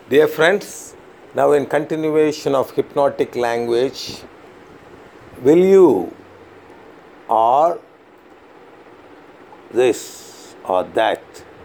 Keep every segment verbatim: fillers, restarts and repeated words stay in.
Dear friends, now in continuation of hypnotic language, will you or this or that?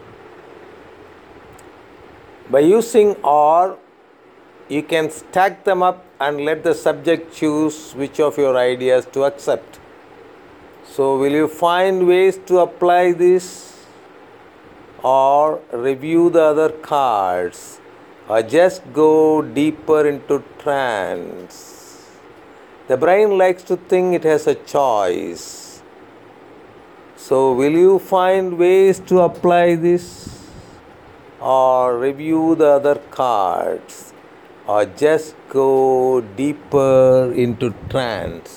By using or, you can stack them up and let the subject choose which of your ideas to accept. So, will you find ways to apply this or review the other cards or just go deeper into trance? The brain likes to think it has a choice. So, will you find ways to apply this or review the other cards or just go deeper into trance?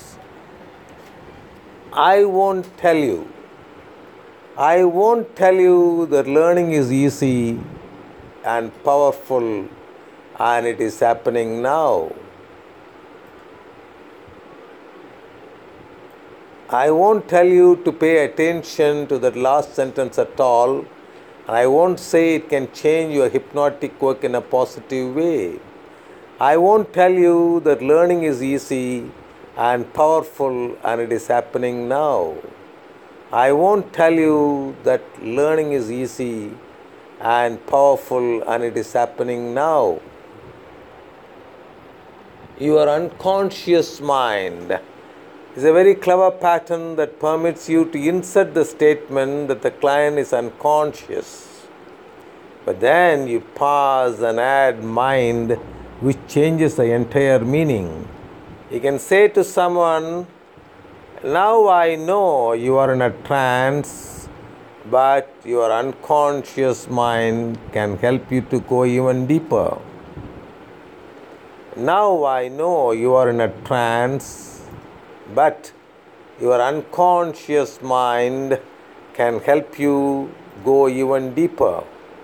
I won't tell you. I won't tell you that learning is easy and powerful and it is happening now. I won't tell you to pay attention to that last sentence at all. I won't say it can change your hypnotic work in a positive way. I won't tell you that learning is easy and powerful and it is happening now. I won't tell you that learning is easy and powerful and it is happening now. Your unconscious mind is a very clever pattern that permits you to insert the statement that the client is unconscious. But then you pause and add mind, which changes the entire meaning. You can say to someone, now I know you are in a trance, but your unconscious mind can help you to go even deeper. Now I know you are in a trance, but your unconscious mind can help you go even deeper.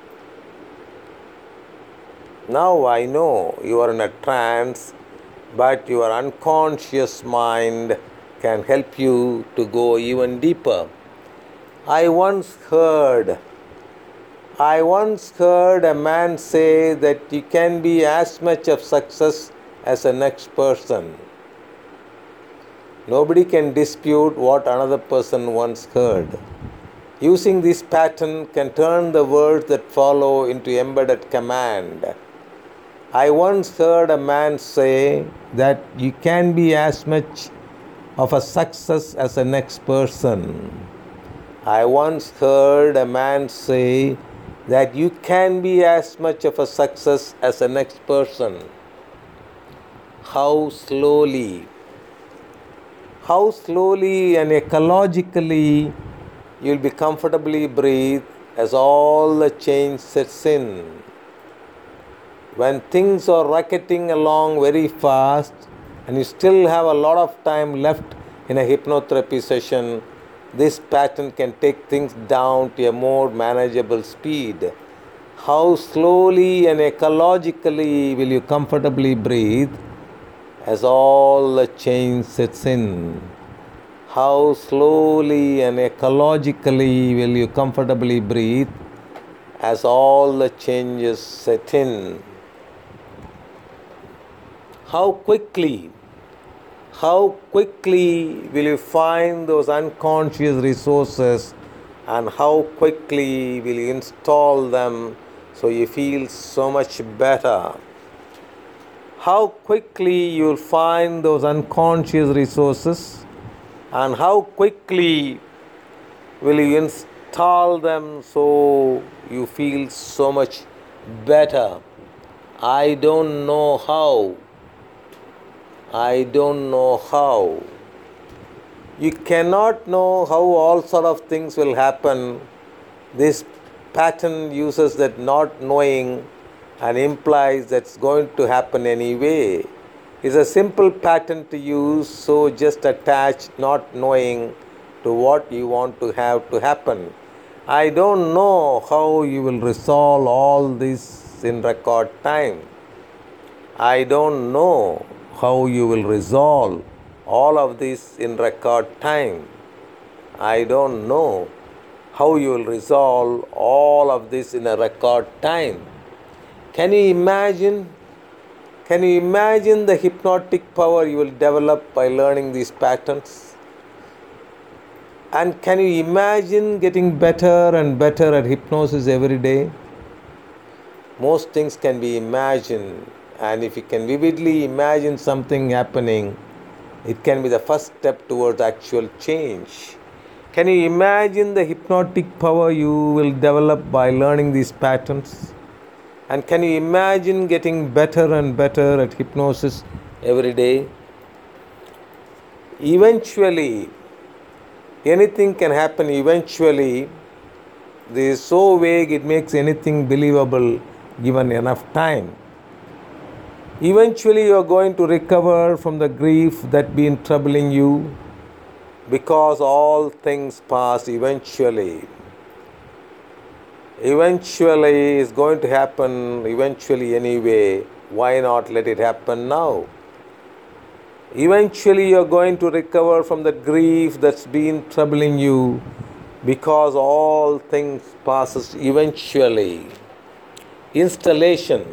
Now I know you are in a trance, but your unconscious mind can help you to go even deeper. I once heard, I once heard a man say that you can be as much of success as the next person. Nobody can dispute what another person once heard. Using this pattern can turn the words that follow into embedded command. I once heard a man say that you can be as much of a success as the next person. I once heard a man say that you can be as much of a success as the next person. How slowly, how slowly and ecologically you'll be comfortably breathe as all the change sets in. When things are rocketing along very fast and you still have a lot of time left in a hypnotherapy session, this pattern can take things down to a more manageable speed. How slowly and ecologically will you comfortably breathe as all the change sets in? How slowly and ecologically will you comfortably breathe as all the changes set in? How quickly, how quickly will you find those unconscious resources and how quickly will you install them so you feel so much better? How quickly you will find those unconscious resources and how quickly will you install them so you feel so much better? I don't know how. I don't know how. You cannot know how all sort of things will happen. This pattern uses that not knowing and implies that's going to happen anyway. It's a simple pattern to use, so just attach not knowing to what you want to have to happen. I don't know how you will resolve all this in record time. I don't know how you will resolve all of this in record time. I don't know how you will resolve all of this in a record time. Can you imagine? Can you imagine the hypnotic power you will develop by learning these patterns? And can you imagine getting better and better at hypnosis every day? Most things can be imagined, and if you can vividly imagine something happening, it can be the first step towards actual change. Can you imagine the hypnotic power you will develop by learning these patterns? And can you imagine getting better and better at hypnosis every day? Eventually, anything can happen eventually. This is so vague, it makes anything believable given enough time. Eventually, you are going to recover from the grief that been troubling you, because all things pass eventually. Eventually is going to happen eventually anyway. Why not let it happen now? Eventually you are going to recover from the grief that's been troubling you, because all things passes eventually. Installation.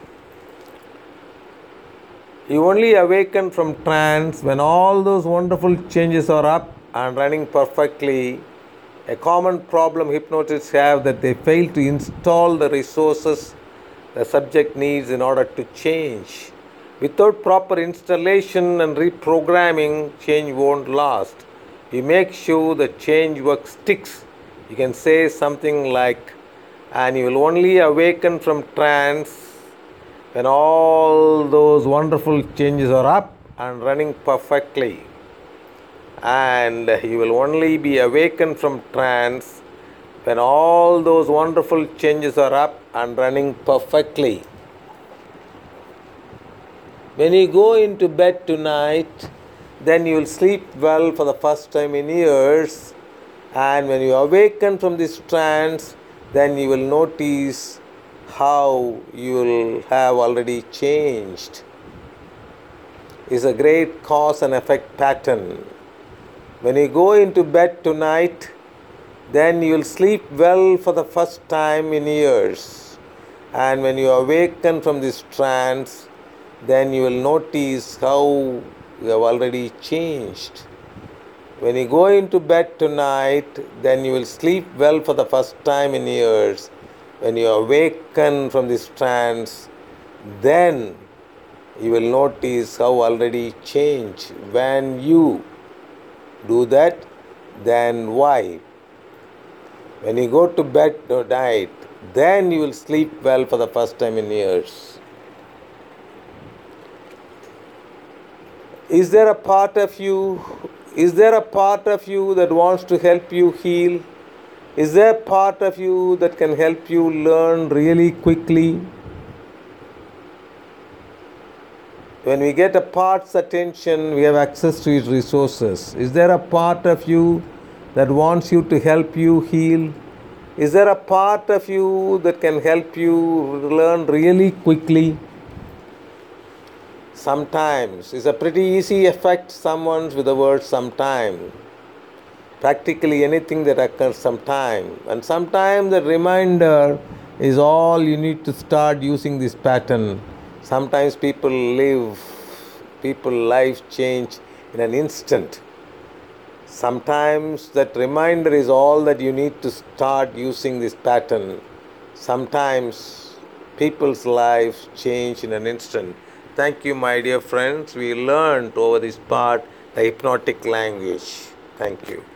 You only awaken from trance when all those wonderful changes are up and running perfectly. A common problem hypnotists have that they fail to install the resources the subject needs in order to change. Without proper installation and reprogramming, change won't last. You make sure the change work sticks. You can say something like, and you will only awaken from trance when all those wonderful changes are up and running perfectly. And you will only be awakened from trance when all those wonderful changes are up and running perfectly. When you go into bed tonight, then you will sleep well for the first time in years. And when you awaken from this trance, then you will notice how you will have already changed. It's a great cause and effect pattern. When you go into bed tonight, then you will sleep well for the first time in years. And when you awaken from this trance, then you will notice how you have already changed. When you go into bed tonight, then you will sleep well for the first time in years. When you awaken from this trance, then you will notice how already changed. When you do that, then why? When you go to bed tonight, then you will sleep well for the first time in years. Is there a part of you, is there a part of you that wants to help you heal? Is there a part of you that can help you learn really quickly? When we get a part's attention, we have access to its resources. Is there a part of you that wants you to help you heal? Is there a part of you that can help you learn really quickly? Sometimes. It's a pretty easy effect, someone's with the word sometime. Practically anything that occurs sometime. And sometimes the reminder is all you need to start using this pattern. Sometimes people live, people life change in an instant. Sometimes that reminder is all that you need to start using this pattern. Sometimes people's lives change in an instant. Thank you, my dear friends. We learned over this part the hypnotic language. Thank you.